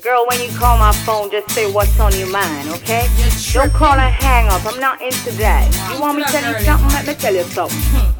Girl, when you call my phone, just say what's on your mind, okay? Don't call and hang up. I'm not into that. You want me to tell you something? Let me tell you something.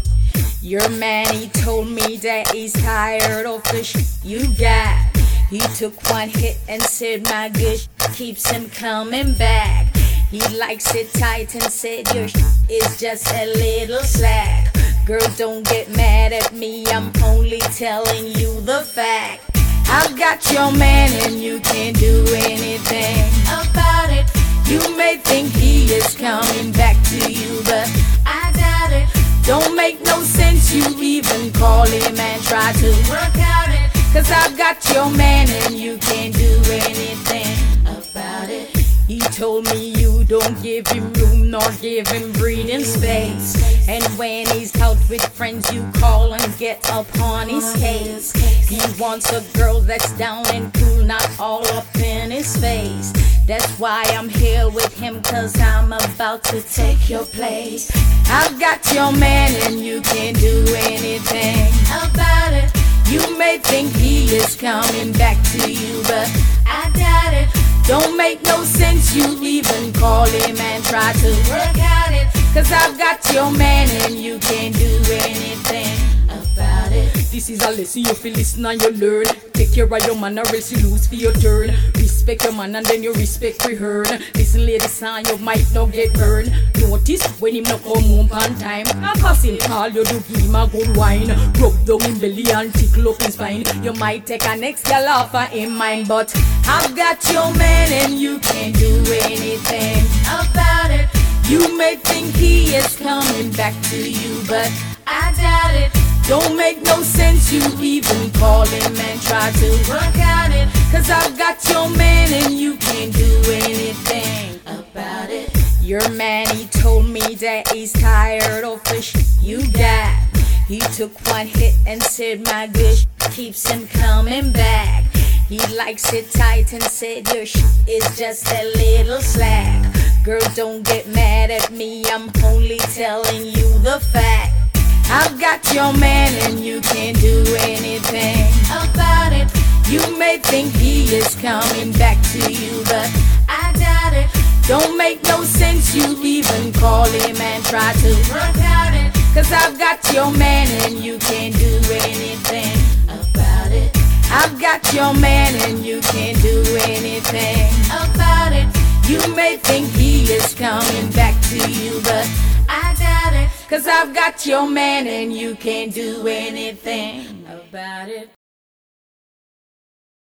Your man, he told me that he's tired of the shit you got. He took one hit and said my good keeps him coming back. He likes it tight and said your shit is just a little slack. Girl, don't get mad at me, I'm only telling you the fact. I've got your man and you can't do anything about it. You may think he is coming back to you, but I doubt it. Don't make no sense you even call him and try to work out it. Cause I've got your man and you can't do anything about it. He told me you don't give him room nor give him breathing space. And when he's out with friends you call and get upon his case. He wants a girl that's down and cool, not all up in his face. That's why I'm here with him, cause I'm about to take your place. I've got your man and you can't do anything about it. You may think he is coming back to you, but I doubt it. Don't make no sense you even call him and try to work out it. Cause I've got your man and you can't do anything about it. This is a lesson you feel listen and you learn. Take care of your man or else you lose for your turn. Respect your man and then you respect for her. Listen ladies son, you might not get burned. Notice when him not come home on time. And cause him call you to give him a good wine. Rub down him belly and tickle up his spine. You might take an next girl off of him mind, but I've got your man and you can't do anything about it. You may think he is coming back to you, but I doubt it. Don't make no sense you even call him and try to work out it. Cause I've got your man and you can't do anything about it. Your man, he told me that he's tired of the shit you got. He took one hit and said my good keeps him coming back. He likes it tight and said your shit is just a little slack. Girl, don't get mad at me, I'm only telling you the fact. I've got your man and you can't do anything about it. You may think he is coming back to you, but I doubt it. Don't make no sense you even call him and try to work out it. Cause I've got your man and you can't do anything about it. I've got your man and you can't do anything about it. You may think he is coming back to you, but I doubt it. Cause I've got your man and you can't do anything about it.